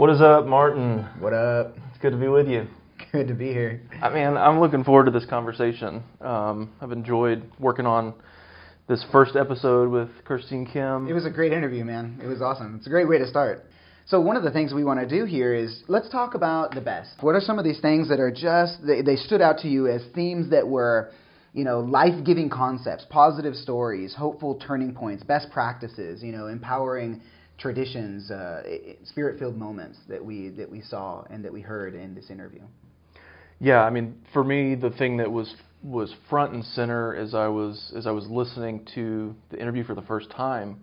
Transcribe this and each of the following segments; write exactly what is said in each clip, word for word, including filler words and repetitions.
What is up, Martin? What up? It's good to be with you. Good to be here. I mean, I'm looking forward to this conversation. Um, I've enjoyed working on this first episode with Kirstine Kim. It was a great interview, man. It was awesome. It's a great way to start. So one of the things we want to do here is let's talk about the best. What are some of these things that are just, they, they stood out to you as themes that were, you know, life-giving concepts, positive stories, hopeful turning points, best practices, you know, empowering traditions, uh, spirit-filled moments that we that we saw and that we heard in this interview? Yeah, I mean, for me, the thing that was was front and center as I was as I was listening to the interview for the first time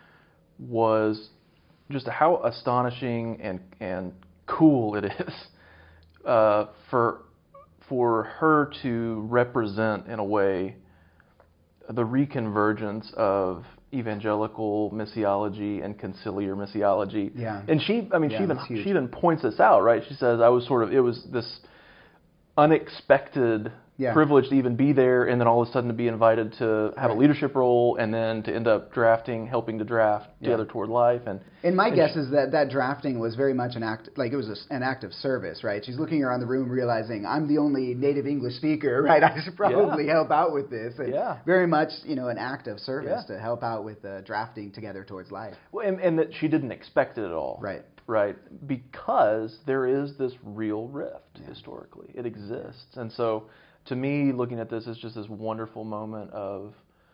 was just how astonishing and and cool it is uh, for for her to represent in a way the reconvergence of evangelical missiology and conciliar missiology. Yeah. And she, I mean, yeah, she even huge. she even points this out, right? She says I was sort of it was this unexpected yeah. privilege to even be there, and then all of a sudden to be invited to have right. a leadership role, and then to end up drafting, helping to draft Together yeah. Toward Life. And and my and guess she, is that that drafting was very much an act, like it was a, an act of service, right? She's looking around the room, realizing I'm the only native English speaker, right? I should probably yeah. help out with this. And yeah, very much, you know, an act of service yeah. to help out with uh, drafting Together Towards Life. Well, and, and that she didn't expect it at all, right? Right, because there is this real rift yeah. historically. It exists, and so to me, looking at this is just this wonderful moment of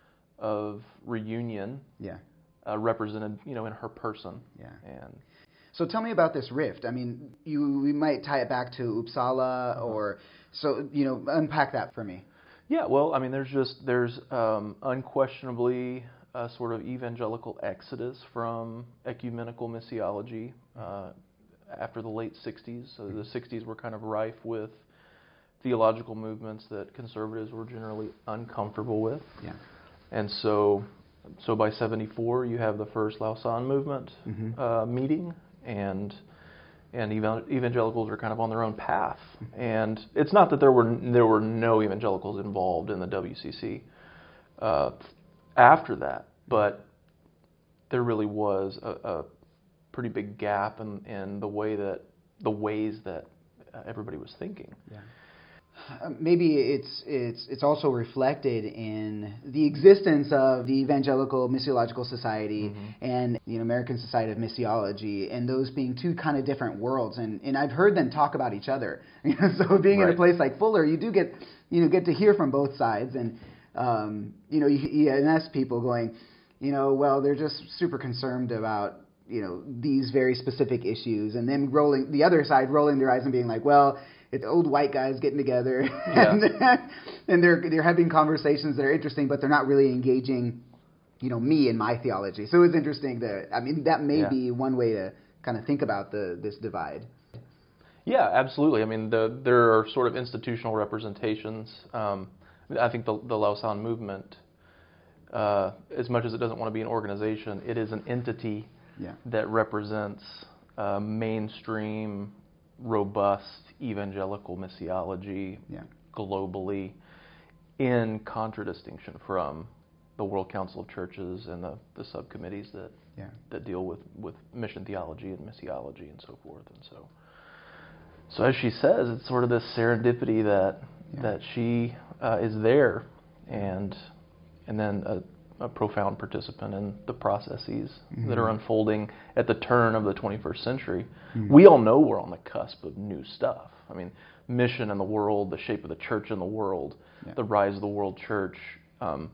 of reunion. Yeah. Uh, represented, you know, in her person. Yeah. And so tell me about this rift. I mean, you we might tie it back to Uppsala, uh-huh. or so you know, unpack that for me. Yeah. Well, I mean, there's just there's um, unquestionably a sort of evangelical exodus from ecumenical missiology uh, after the late sixties. So the sixties were kind of rife with theological movements that conservatives were generally uncomfortable with. Yeah. And so, so by seventy-four, you have the first Lausanne movement mm-hmm. uh, meeting, and and evangelicals are kind of on their own path. And it's not that there were there were no evangelicals involved in the W C C uh, after that, but there really was a, a pretty big gap in, in the way that the ways that uh, everybody was thinking. Yeah. Uh, maybe it's it's it's also reflected in the existence of the Evangelical Missiological Society mm-hmm. and the American Society of Missiology, and those being two kind of different worlds. And, and I've heard them talk about each other. So being right. in a place like Fuller, you do get you know get to hear from both sides, and um, you know you E N S people going, you know, well, they're just super concerned about you know these very specific issues, and then rolling the other side rolling their eyes and being like, well, it's old white guys getting together, yeah. and, and they're they're having conversations that are interesting, but they're not really engaging, you know, me and my theology. So it's interesting that I mean that may yeah. be one way to kind of think about the this divide. Yeah, absolutely. I mean, the, there are sort of institutional representations. Um, I think the, the Lausanne movement, uh, as much as it doesn't want to be an organization, it is an entity yeah. that represents uh, mainstream, robust evangelical missiology yeah. globally, in contradistinction from the World Council of Churches and the, the subcommittees that yeah. that deal with, with mission theology and missiology and so forth. And so, so as she says, it's sort of this serendipity that yeah. that she uh, is there, and and then a, a profound participant in the processes mm-hmm. that are unfolding at the turn of the twenty-first century. Mm-hmm. We all know we're on the cusp of new stuff. I mean, mission in the world, the shape of the church in the world, yeah. the rise of the world church, um,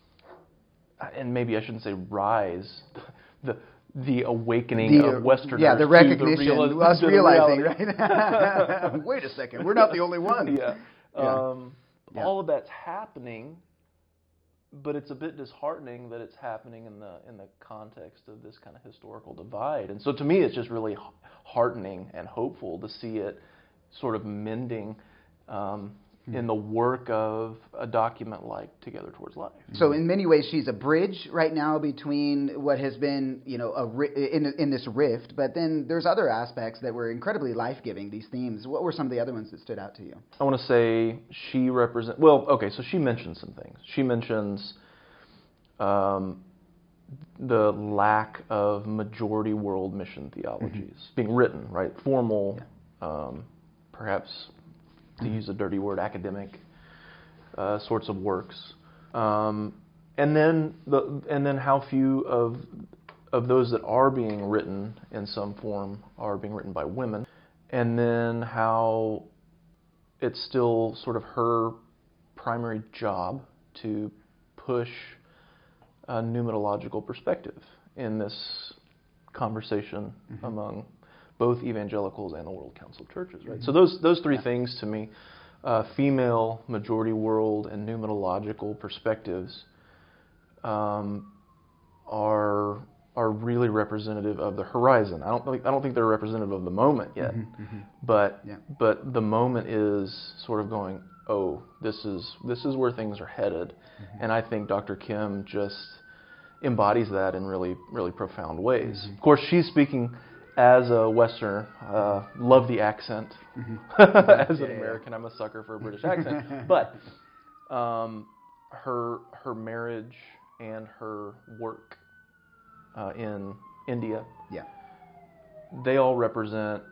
and maybe I shouldn't say rise, the the awakening the, of Westerners. Yeah, the recognition, the reali- us realizing, reality. right? Wait a second, we're not the only ones. Yeah. yeah. Um, yeah. All of that's happening. But it's a bit disheartening that it's happening in the in the context of this kind of historical divide. And so to me, it's just really heartening and hopeful to see it sort of mending um, mm-hmm. in the work of a document like Together Towards Life. So in many ways, she's a bridge right now between what has been, you know, a ri- in in this rift. But then there's other aspects that were incredibly life-giving. These themes. What were some of the other ones that stood out to you? I want to say she represents. Well, okay, so she mentions some things. She mentions um, the lack of majority world mission theologies mm-hmm. being written, right? Formal, yeah. um, perhaps to use a dirty word, academic uh, sorts of works, um, and then the and then how few of of those that are being written in some form are being written by women, and then how it's still sort of her primary job to push a pneumatological perspective in this conversation mm-hmm. among both evangelicals and the World Council of Churches, right? Mm-hmm. So those those three yeah. things to me, uh, female, majority world, and pneumatological perspectives, um, are are really representative of the horizon. I don't think I don't think they're representative of the moment yet, mm-hmm. Mm-hmm. but yeah. but the moment is sort of going, oh, this is this is where things are headed, mm-hmm. and I think Doctor Kim just embodies that in really really profound ways. Mm-hmm. Of course, she's speaking as a Westerner. Uh, love the accent. Mm-hmm. as an yeah, American, yeah. I'm a sucker for a British accent. But um, her her marriage and her work uh, in India, yeah, they all represent,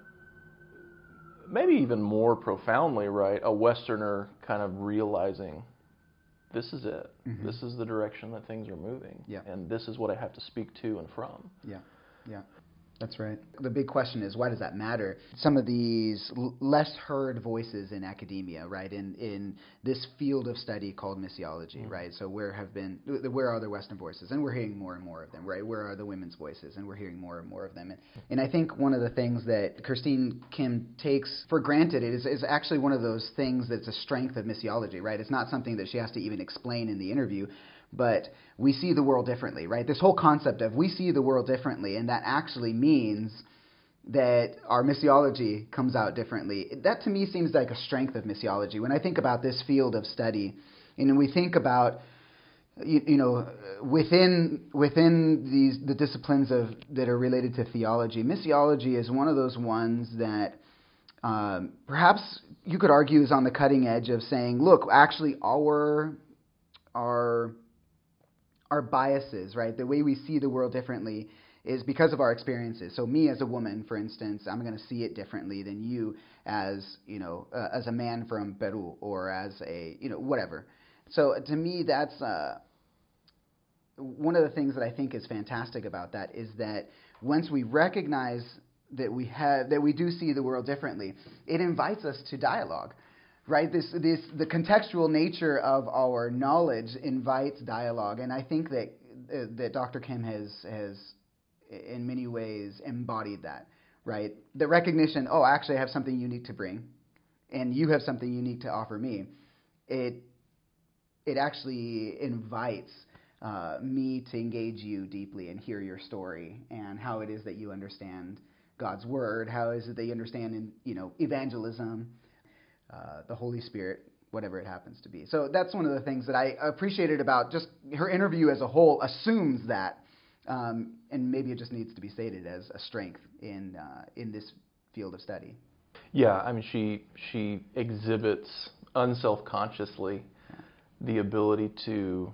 maybe even more profoundly, right, a Westerner kind of realizing this is it. Mm-hmm. This is the direction that things are moving. Yeah. And this is what I have to speak to and from. Yeah, yeah. That's right. The big question is, why does that matter? Some of these l- less heard voices in academia, right, in, in this field of study called missiology, mm-hmm. right? So where have been, where are the Western voices? And we're hearing more and more of them, right? Where are the women's voices? And we're hearing more and more of them. And, and I think one of the things that Christine Kim takes for granted is, is actually one of those things that's a strength of missiology, right? It's not something that she has to even explain in the interview. But we see the world differently, right? This whole concept of we see the world differently, and that actually means that our missiology comes out differently. That to me seems like a strength of missiology. When I think about this field of study, and we think about, you, you know, within within these the disciplines of that are related to theology, missiology is one of those ones that um, perhaps you could argue is on the cutting edge of saying, look, actually our our Our biases, right? The way we see the world differently is because of our experiences. So me as a woman, for instance, I'm going to see it differently than you as, you know, uh, as a man from Peru or as a, you know, whatever. So to me, that's uh, one of the things that I think is fantastic about that is that once we recognize that we have, that we do see the world differently, it invites us to dialogue. Right, this this the contextual nature of our knowledge invites dialogue, and I think that uh, that Doctor Kim has has in many ways embodied that. Right, the recognition. Oh, actually, I have something unique to bring, and you have something unique to offer me. It it actually invites uh, me to engage you deeply and hear your story and how it is that you understand God's word. How is it that you understand in you know evangelism. Uh, the Holy Spirit, whatever it happens to be. So that's one of the things that I appreciated about just her interview as a whole assumes that, um, and maybe it just needs to be stated as a strength in uh, in this field of study. Yeah, I mean, she she exhibits unselfconsciously yeah. the ability to,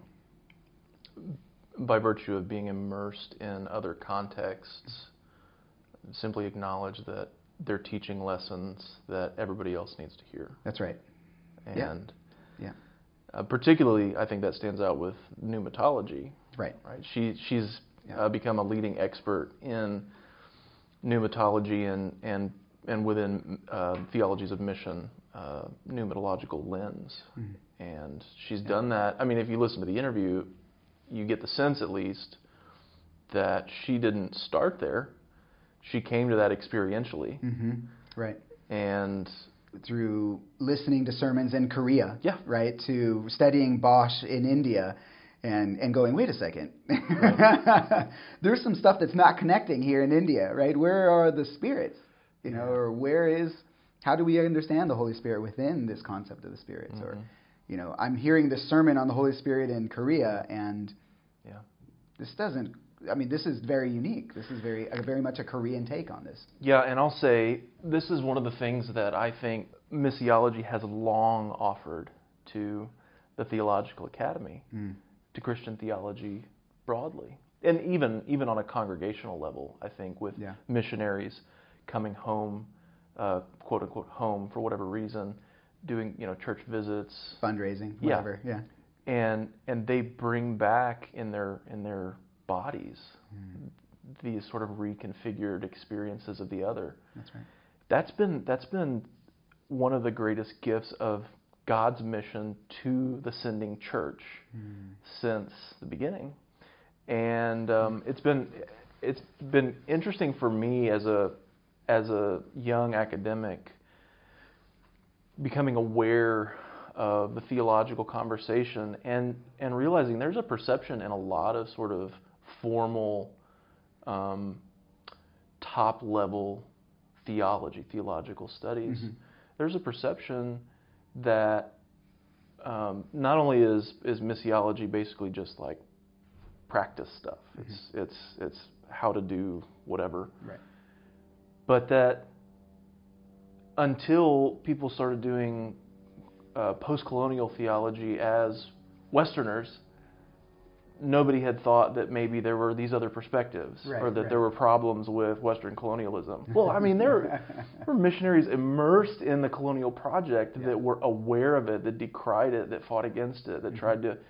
by virtue of being immersed in other contexts, simply acknowledge that they're teaching lessons that everybody else needs to hear. That's right. And yeah, yeah. Uh, particularly, I think that stands out with pneumatology. Right. Right. She she's yeah. uh, become a leading expert in pneumatology and and and within uh, theologies of mission, uh, pneumatological lens. Mm-hmm. And she's yeah. done that. I mean, if you listen to the interview, you get the sense, at least, that she didn't start there. She came to that experientially. Mm-hmm. Right. And through listening to sermons in Korea. Yeah. Right. To studying Bosch in India and, and going, wait a second. Right. There's some stuff that's not connecting here in India, right? Where are the spirits? You know, or where is, how do we understand the Holy Spirit within this concept of the spirits? Mm-hmm. Or, you know, I'm hearing the sermon on the Holy Spirit in Korea and yeah. this doesn't, I mean, this is very unique. This is very, uh, very much a Korean take on this. Yeah, and I'll say this is one of the things that I think missiology has long offered to the Theological Academy, mm. to Christian theology broadly. and even even on a congregational level, I think with Yeah. missionaries coming home, uh, quote unquote home for whatever reason, doing you know church visits, Fundraising, Yeah. whatever. Yeah. and and they bring back in their in their bodies Mm. these sort of reconfigured experiences of the other. That's right. That's been that's been one of the greatest gifts of God's mission to the sending church Mm. since the beginning, and um, it's been it's been interesting for me as a as a young academic becoming aware of the theological conversation and and realizing there's a perception in a lot of sort of formal um, top level theology, theological studies. Mhm. There's a perception that um, not only is is missiology basically just like practice stuff. It's Mm-hmm. it's it's how to do whatever. Right. But that until people started doing uh, post-colonial theology as Westerners, nobody had thought that maybe there were these other perspectives, Right, or that right. there were problems with Western colonialism. Well, I mean, there, there were missionaries immersed in the colonial project Yeah. that were aware of it, that decried it, that fought against it, that Mhm. tried to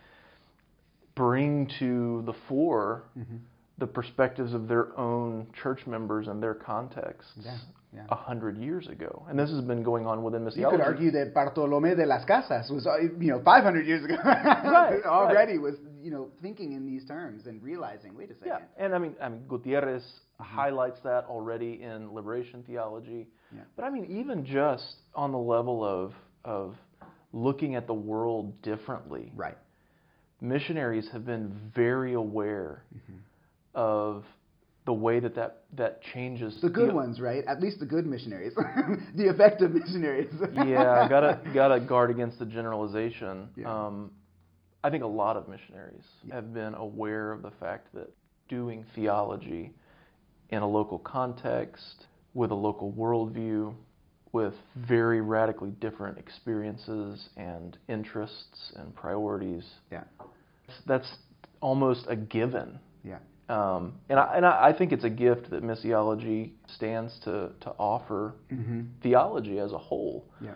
bring to the fore Mhm. the perspectives of their own church members and their contexts Yeah, yeah. a hundred years ago. And this has been going on within missiology. You could argue that Bartolomé de las Casas was, uh, you know, five hundred years ago, Right, already was, you know, thinking in these terms and realizing, wait a second. Yeah, and I mean, I mean, Gutierrez Mm-hmm. highlights that already in liberation theology. Yeah. But I mean, even just on the level of of looking at the world differently, Right. missionaries have been very aware Mm-hmm. of the way that that, that changes The good the- ones, right? At least the good missionaries, the effective missionaries. Yeah, gotta gotta guard against the generalization. Yeah. Um, I think a lot of missionaries Yeah. have been aware of the fact that doing theology in a local context, with a local worldview, with very radically different experiences and interests and priorities, Yeah. that's almost a given. Yeah. Um, and I, and I I think it's a gift that missiology stands to, to offer Mm-hmm. theology as a whole, Yeah.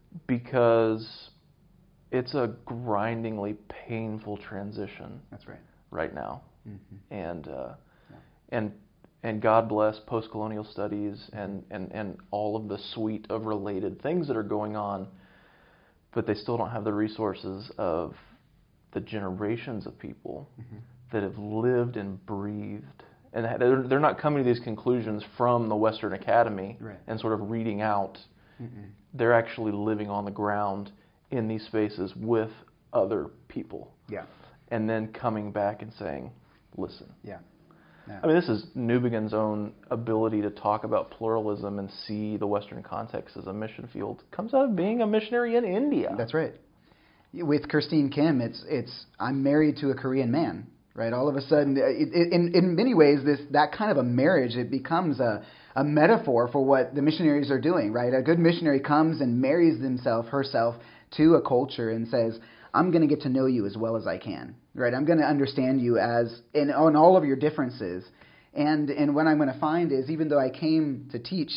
because it's a grindingly painful transition That's right. right now. Mm-hmm. And uh, Yeah. and and God bless post-colonial studies and, and, and all of the suite of related things that are going on, but they still don't have the resources of the generations of people Mm-hmm. that have lived and breathed. And they're, they're not coming to these conclusions from the Western Academy Right. and sort of reading out. Mm-mm. They're actually living on the ground in these spaces with other people. Yeah. And then coming back and saying, listen. Yeah. Yeah. I mean, this is Newbegin's own ability to talk about pluralism and see the Western context as a mission field. Comes out of being a missionary in India. That's right. With Christine Kim, it's it's I'm married to a Korean man, right? All of a sudden, it, it, in in many ways, this that kind of a marriage, it becomes a a metaphor for what the missionaries are doing, right? A good missionary comes and marries himself, herself, to a culture and says, I'm going to get to know you as well as I can, right? I'm going to understand you as in on all of your differences, and and what I'm going to find is, even though I came to teach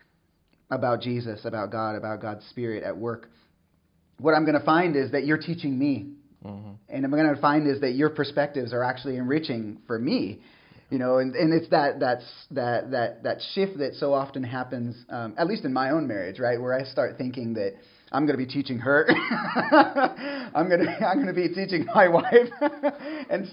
about Jesus, about God, about God's Spirit at work, what I'm going to find is that you're teaching me. Mm-hmm. And I'm going to find is that your perspectives are actually enriching for me, you know, and, and it's that that's that that that shift that so often happens, um, at least in my own marriage, right, where I start thinking that I'm going to be teaching her, I'm going to I'm going to be teaching my wife, and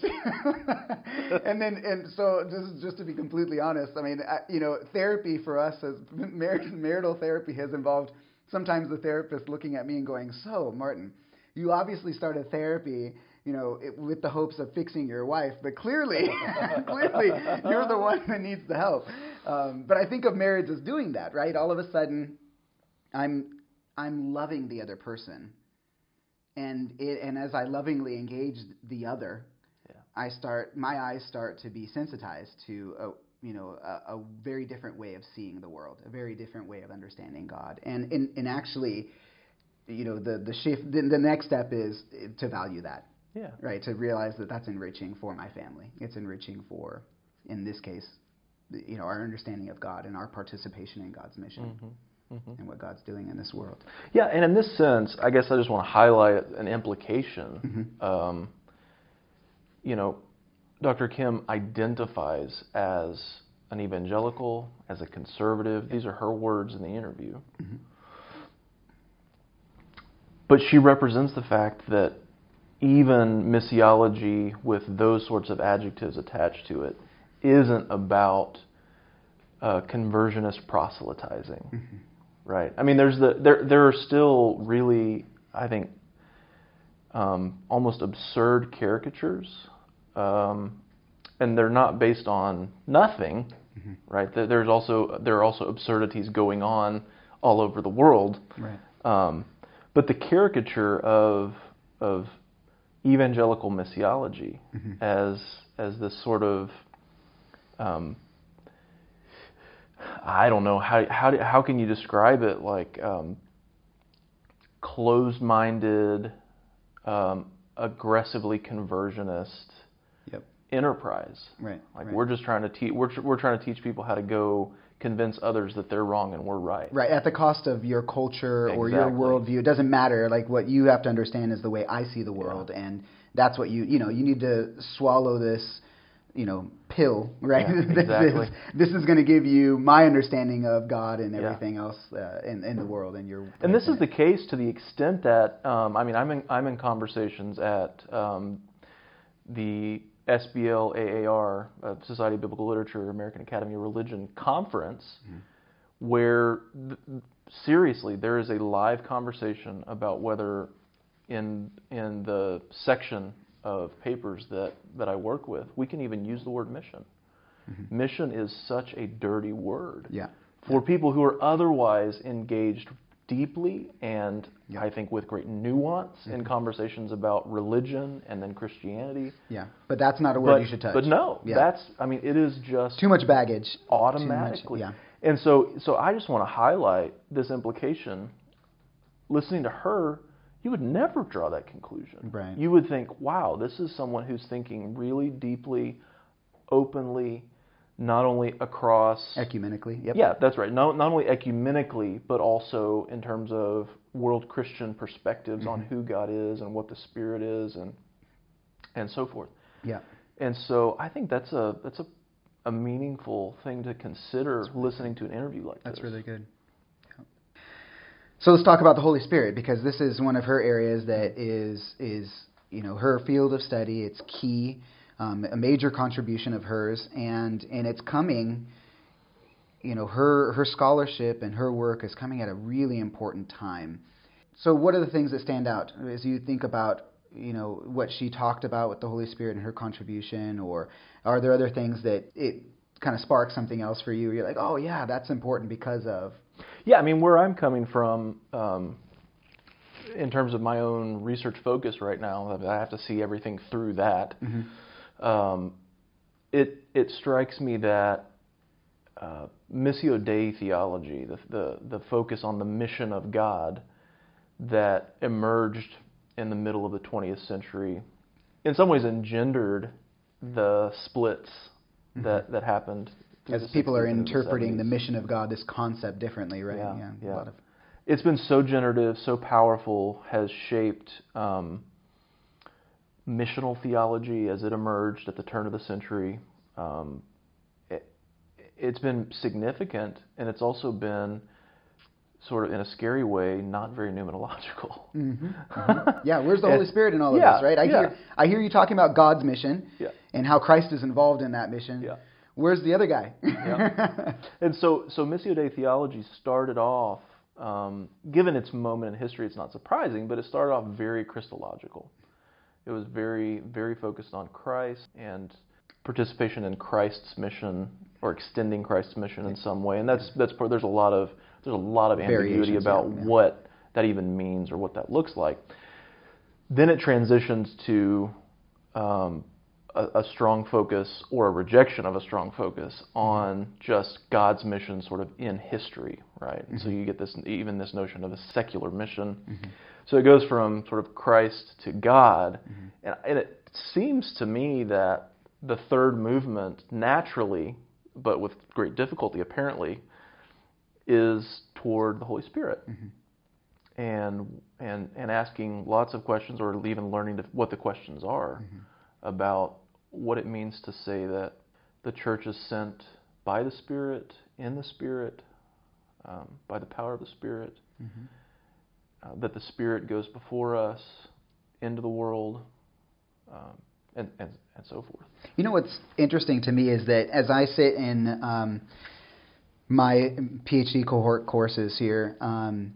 and then and so just just to be completely honest, I mean, I, you know, therapy for us as mar- marital therapy has involved sometimes the therapist looking at me and going, so Martin, you obviously started therapy, you know, it, with the hopes of fixing your wife, but clearly, clearly, you're the one that needs the help. Um, but I think of marriage as doing that, right? All of a sudden, I'm I'm loving the other person, and it, and as I lovingly engage the other, Yeah. I start my eyes start to be sensitized to a you know a, a very different way of seeing the world, a very different way of understanding God, and and, and actually. You know, the, the shift, the, the next step is to value that. Yeah. Right, to realize that that's enriching for my family. It's enriching for, in this case, you know, our understanding of God and our participation in God's mission mm-hmm. Mm-hmm. and what God's doing in this world. Yeah, and in this sense, I guess I just want to highlight an implication. Mm-hmm. Um, you know, Doctor Kim identifies as an evangelical, as a conservative. These are her words in the interview. Mm-hmm. But she represents the fact that even missiology with those sorts of adjectives attached to it isn't about uh, conversionist proselytizing, mm-hmm. right? I mean, there's the there there are still really, I think, um, almost absurd caricatures, um, and they're not based on nothing, mm-hmm. right? There's also there are also absurdities going on all over the world, right? Um, but the caricature of of evangelical missiology mm-hmm. as as this sort of um, I don't know how how how can you describe it, like um, closed-minded, um, aggressively conversionist yep. enterprise. Right. Like right. we're just trying to teach we're we're trying to teach people how to go convince others that they're wrong and we're right. Right, at the cost of your culture Exactly. or your worldview. It doesn't matter. Like, what you have to understand is the way I see the world, yeah. and that's what you, you know, you need to swallow this, you know, pill, right? Yeah, this exactly. is, this is going to give you my understanding of God and everything yeah. else uh, in, in the world and your. And this is the case to the extent that, um, I mean, I'm in, I'm in conversations at um, the S B L A A R, uh, Society of Biblical Literature, American Academy of Religion conference, mm-hmm. where th- seriously there is a live conversation about whether in in the section of papers that, that I work with, we can even use the word mission. Mm-hmm. Mission is such a dirty word yeah. for yeah. people who are otherwise engaged deeply and yeah. I think with great nuance mm-hmm. in conversations about religion and then Christianity. Yeah, but that's not a word but, you should touch. But no, yeah. that's, I mean, it is just... Too much baggage. Automatically. Too much, yeah. And so, so I just want to highlight this implication. Listening to her, you would never draw that conclusion. Right. You would think, wow, this is someone who's thinking really deeply, openly, not only across... Ecumenically, yep. Yeah, that's right. Not, not only ecumenically, but also in terms of world Christian perspectives mm-hmm. on who God is and what the Spirit is and and so forth. Yeah. And so I think that's a that's a, a meaningful thing to consider really listening good. to an interview like that's this. That's really good. Yeah. So let's talk about the Holy Spirit, because this is one of her areas that is is you know her field of study. It's key. Um, a major contribution of hers, and, and it's coming, you know, her her scholarship and her work is coming at a really important time. So what are the things that stand out as you think about, you know, what she talked about with the Holy Spirit and her contribution, or are there other things that it kind of sparks something else for you? You're like, oh yeah, that's important because of... Yeah, I mean, where I'm coming from, um, in terms of my own research focus right now, I have to see everything through that. Mm-hmm. Um, it it strikes me that uh, Missio Dei theology, the, the the focus on the mission of God, that emerged in the middle of the twentieth century, in some ways engendered the splits mm-hmm. that, that happened. As people are interpreting the, the mission of God, this concept differently, right? Yeah, yeah. yeah. A lot of... It's been so generative, so powerful, has shaped... Um, missional theology as it emerged at the turn of the century. Um, it, it's been significant, and it's also been sort of in a scary way not very pneumatological. Mm-hmm. Mm-hmm. Yeah, where's the Holy Spirit in all of yeah, this, right? I yeah. hear I hear you talking about God's mission yeah. and how Christ is involved in that mission. Yeah. Where's the other guy? yeah. And so, so Missio Dei theology started off, um, given its moment in history, it's not surprising, but it started off very Christological. It was very, very focused on Christ and participation in Christ's mission, or extending Christ's mission in some way. And that's that's there's a lot of there's a lot of ambiguity about yeah, yeah. what that even means or what that looks like. Then it transitions to um, a, a strong focus or a rejection of a strong focus on just God's mission sort of in history, right? And Mm-hmm. so you get this, even this notion of a secular mission. Mm-hmm. So it goes from sort of Christ to God, Mm-hmm. and, and it seems to me that the third movement naturally, but with great difficulty apparently, is toward the Holy Spirit. Mm-hmm. And and and asking lots of questions, or even learning to, what the questions are Mm-hmm. about what it means to say that the church is sent by the Spirit, in the Spirit, um, by the power of the Spirit, Mm-hmm. uh, that the Spirit goes before us into the world, um, and, and and so forth. You know what's interesting to me is that as I sit in um, my PhD cohort courses here, um,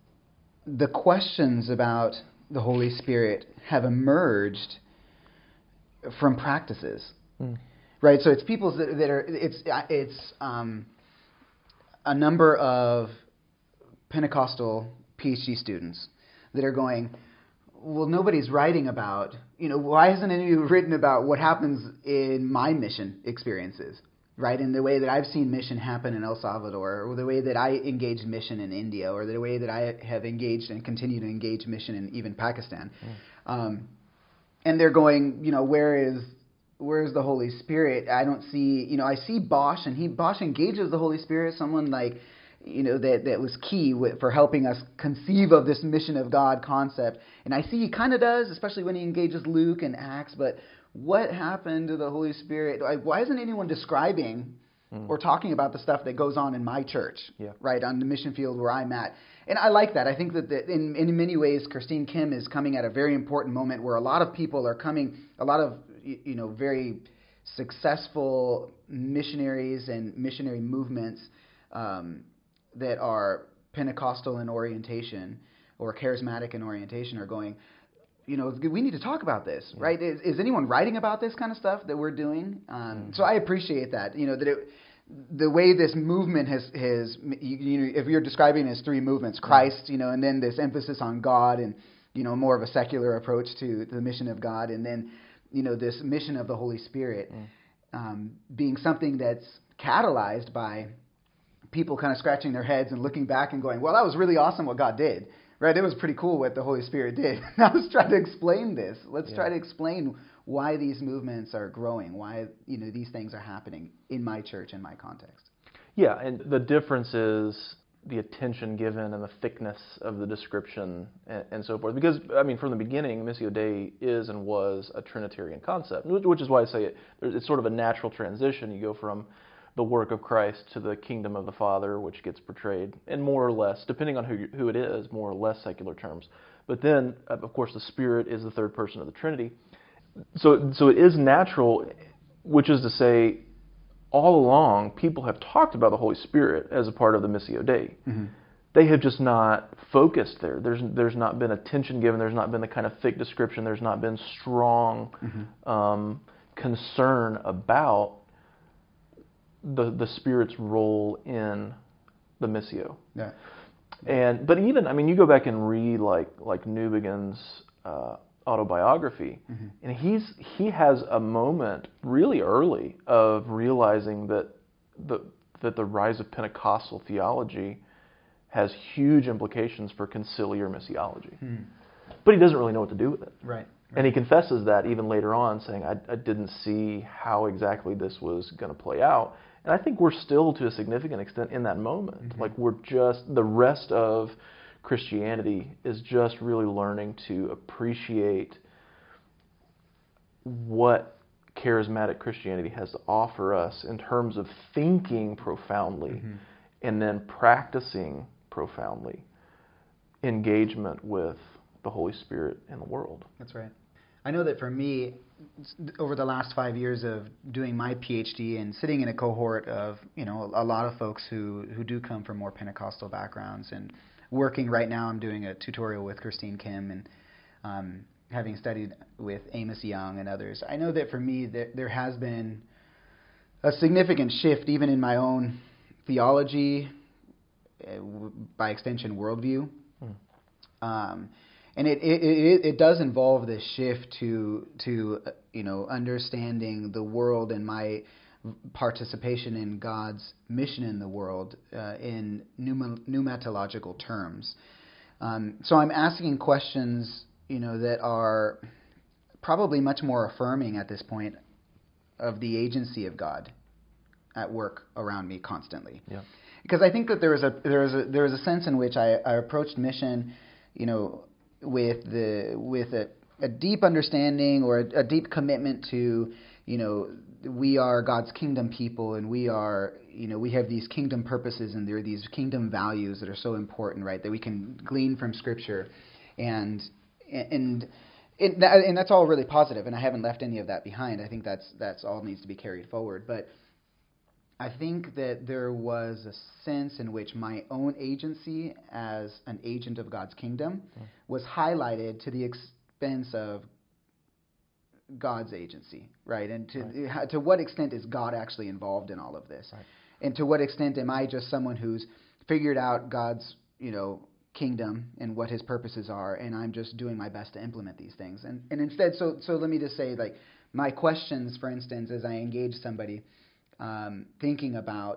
the questions about the Holy Spirit have emerged from practices, Mm. right? So it's people that, that are it's it's um, a number of Pentecostal PhD students that are going, well, nobody's writing about, you know, why hasn't anybody written about what happens in my mission experiences, right? In the way that I've seen mission happen in El Salvador, or the way that I engaged mission in India, or the way that I have engaged and continue to engage mission in even Pakistan. Mm. Um, and they're going, you know, where is where is the Holy Spirit? I don't see, you know, I see Bosch, and he Bosch engages the Holy Spirit, someone like, you know, that, that was key with, for helping us conceive of this mission of God concept. And I see he kind of does, especially when he engages Luke and Acts, but what happened to the Holy Spirit? Why isn't anyone describing mm. or talking about the stuff that goes on in my church, yeah. right, on the mission field where I'm at? And I like that. I think that the, in, in many ways, Christine Kim is coming at a very important moment where a lot of people are coming, a lot of, you know, very successful missionaries and missionary movements um, that are Pentecostal in orientation or charismatic in orientation are going, you know, we need to talk about this, yeah. right? Is, is anyone writing about this kind of stuff that we're doing? Um, mm-hmm. So I appreciate that, you know, that it, the way this movement has, has you, you know, if you're describing it as three movements, Christ, mm-hmm. you know, and then this emphasis on God and, you know, more of a secular approach to the mission of God, and then, you know, this mission of the Holy Spirit mm. um, being something that's catalyzed by people kind of scratching their heads and looking back and going, well, that was really awesome what God did, right? It was pretty cool what the Holy Spirit did. Now let's try to explain this. Let's yeah. try to explain why these movements are growing, why, you know, these things are happening in my church, in my context. Yeah, and the difference is the attention given and the thickness of the description and, and so forth. Because, I mean, from the beginning, Missio Dei is and was a Trinitarian concept, which is why I say it, it's sort of a natural transition. You go from the work of Christ to the kingdom of the Father, which gets portrayed in more or less, depending on who who it is, more or less secular terms. But then, of course, the Spirit is the third person of the Trinity. So, so it is natural, which is to say, all along, people have talked about the Holy Spirit as a part of the Missio Dei. Mm-hmm. They have just not focused there. There's there's not been attention given. There's not been the kind of thick description. There's not been strong mm-hmm. um, concern about the the Spirit's role in the Missio. Yeah. And but even I mean you go back and read like like Newbegin's uh, autobiography, mm-hmm. and he's he has a moment really early of realizing that the that the rise of Pentecostal theology has huge implications for conciliar missiology. Mm. But he doesn't really know what to do with it. Right. Right. And he confesses that even later on, saying, I, I didn't see how exactly this was going to play out. And I think we're still, to a significant extent, in that moment. Mm-hmm. Like, we're just, the rest of Christianity is just really learning to appreciate what charismatic Christianity has to offer us in terms of thinking profoundly mm-hmm. and then practicing profoundly engagement with the Holy Spirit in the world. That's right. I know that for me, over the last five years of doing my PhD and sitting in a cohort of, you know, a lot of folks who, who do come from more Pentecostal backgrounds, and working right now, I'm doing a tutorial with Christine Kim, and um, having studied with Amos Young and others, I know that for me, there, there has been a significant shift even in my own theology, uh, by extension, worldview. Mm. Um, And it, it it it does involve this shift to to uh, you know understanding the world and my participation in God's mission in the world uh, in pneuma- pneumatological terms. Um, so I'm asking questions, you know, that are probably much more affirming at this point of the agency of God at work around me constantly. Yeah. Because I think that there is a there is a there is a sense in which I, I approached mission, you know, with the with a, a deep understanding or a, a deep commitment to, you know, we are God's kingdom people, and we are, you know, we have these kingdom purposes, and there are these kingdom values that are so important, right, that we can glean from Scripture, and and and, that, and that's all really positive, and I haven't left any of that behind. I think that's that's all needs to be carried forward, but I think that there was a sense in which my own agency as an agent of God's kingdom mm. was highlighted to the expense of God's agency, right? And to right. to what extent is God actually involved in all of this? Right. And to what extent am I just someone who's figured out God's, you know, kingdom and what his purposes are, and I'm just doing my best to implement these things? And and instead, so so let me just say, like, my questions, for instance, as I engage somebody, um, thinking about,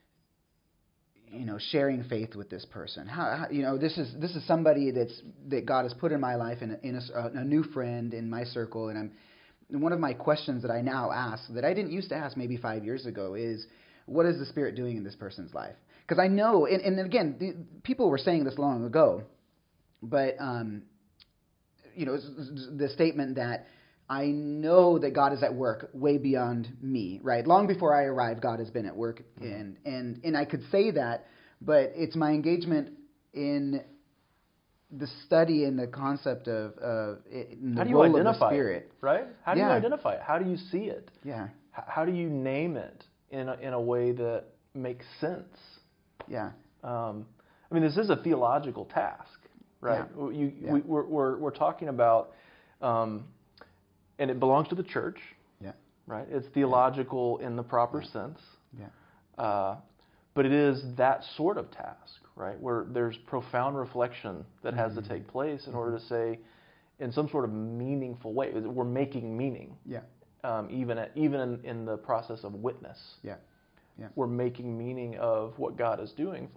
you know, sharing faith with this person. How, how you know this is this is somebody that's that God has put in my life, in a, in a, a new friend in my circle, and I'm. And one of my questions that I now ask, that I didn't used to ask maybe five years ago, is, what is the Spirit doing in this person's life? Because I know, and, and again, the, people were saying this long ago, but, um, you know, the statement that I know that God is at work way beyond me, right? Long before I arrived, God has been at work, mm-hmm. and, and, and I could say that, but it's my engagement in the study and the concept of uh, in the how do you role identify of the Spirit, it, right? How do yeah. you identify it? How do you see it? Yeah. H- how do you name it in a, in a way that makes sense? Yeah. Um, I mean, this is a theological task, right? Yeah. You, yeah. We, we're, we're we're talking about, um, and it belongs to the church. Yeah. Right. It's theological yeah. in the proper yeah. sense. Yeah. Uh, but it is that sort of task, right, where there's profound reflection that has mm-hmm. to take place in mm-hmm. order to say, in some sort of meaningful way, we're making meaning. Yeah. Um, even at, even in, in the process of witness. Yeah. Yeah. We're making meaning of what God is doing.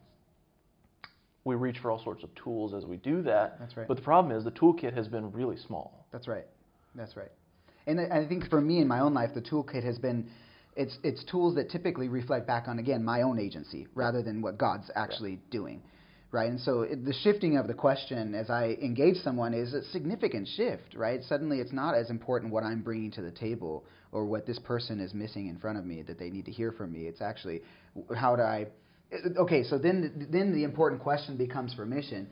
We reach for all sorts of tools as we do that. That's right. But the problem is the toolkit has been really small. That's right. That's right. And I think for me in my own life, the toolkit has been. It's it's tools that typically reflect back on, again, my own agency rather than what God's actually yeah. doing, right? And so it, the shifting of the question as I engage someone is a significant shift, right? Suddenly it's not as important what I'm bringing to the table or what this person is missing in front of me that they need to hear from me. It's actually, how do I... Okay, so then, then the important question becomes for mission,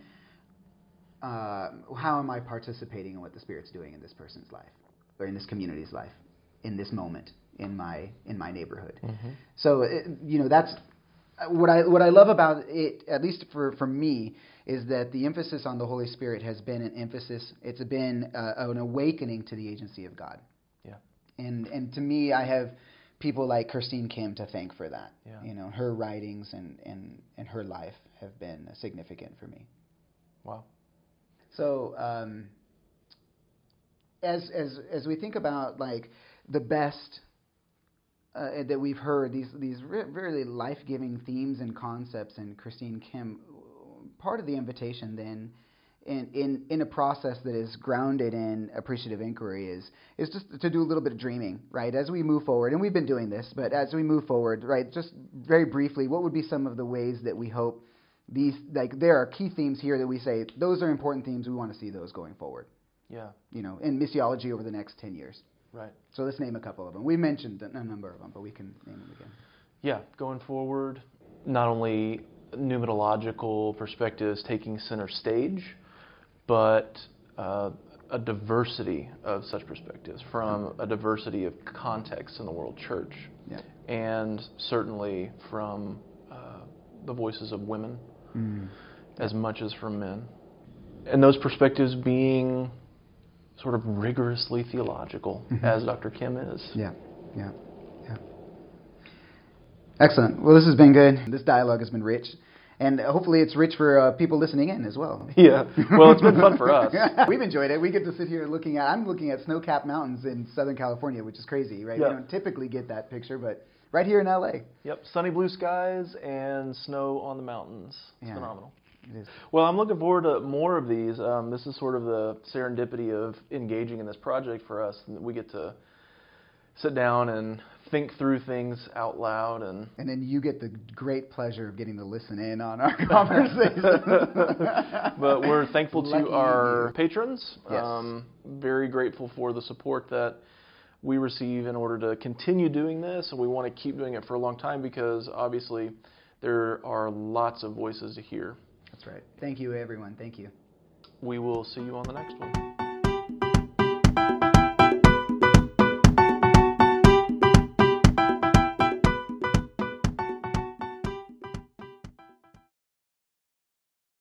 uh, how am I participating in what the Spirit's doing in this person's life or in this community's life in this moment? in my in my neighborhood. Mm-hmm. So it, you know that's what I what I love about it, at least for, for me, is that the emphasis on the Holy Spirit has been an emphasis. It's been uh, an awakening to the agency of God. Yeah. And and to me, I have people like Christine Kim to thank for that. Yeah. You know, her writings and, and, and her life have been significant for me. Wow. So um, as as as we think about like the best. Uh, that we've heard, these these re- really life-giving themes and concepts in Christine Kim, part of the invitation then in, in, in a process that is grounded in appreciative inquiry is is just to do a little bit of dreaming, right, as we move forward. And we've been doing this, but as we move forward, right, just very briefly, what would be some of the ways that we hope these, like there are key themes here that we say, those are important themes, we want to see those going forward. Yeah. You know, in missiology over the next ten years. Right. So let's name a couple of them. We mentioned a number of them, but we can name them again. Yeah, going forward, not only pneumatological perspectives taking center stage, but uh, a diversity of such perspectives from a diversity of contexts in the world church. Yeah. And certainly from uh, the voices of women mm. as much as from men. And those perspectives being sort of rigorously theological, mm-hmm. as Doctor Kim is. Yeah, yeah, yeah. Excellent. Well, this has been good. This dialogue has been rich. And hopefully it's rich for uh, people listening in as well. Yeah. Well, it's been fun for us. We've enjoyed it. We get to sit here looking at, I'm looking at snow-capped mountains in Southern California, which is crazy, right? Yeah. We don't typically get that picture, but right here in L A. Yep. Sunny blue skies and snow on the mountains. It's Yeah. phenomenal. It is. Well, I'm looking forward to more of these. Um, this is sort of the serendipity of engaging in this project for us. We get to sit down and think through things out loud, and And then you get the great pleasure of getting to listen in on our conversation. but we're thankful Lucky to our you. patrons. Yes. Um, very grateful for the support that we receive in order to continue doing this, and we want to keep doing it for a long time because obviously there are lots of voices to hear. That's right. Thank you, everyone. Thank you. We will see you on the next one.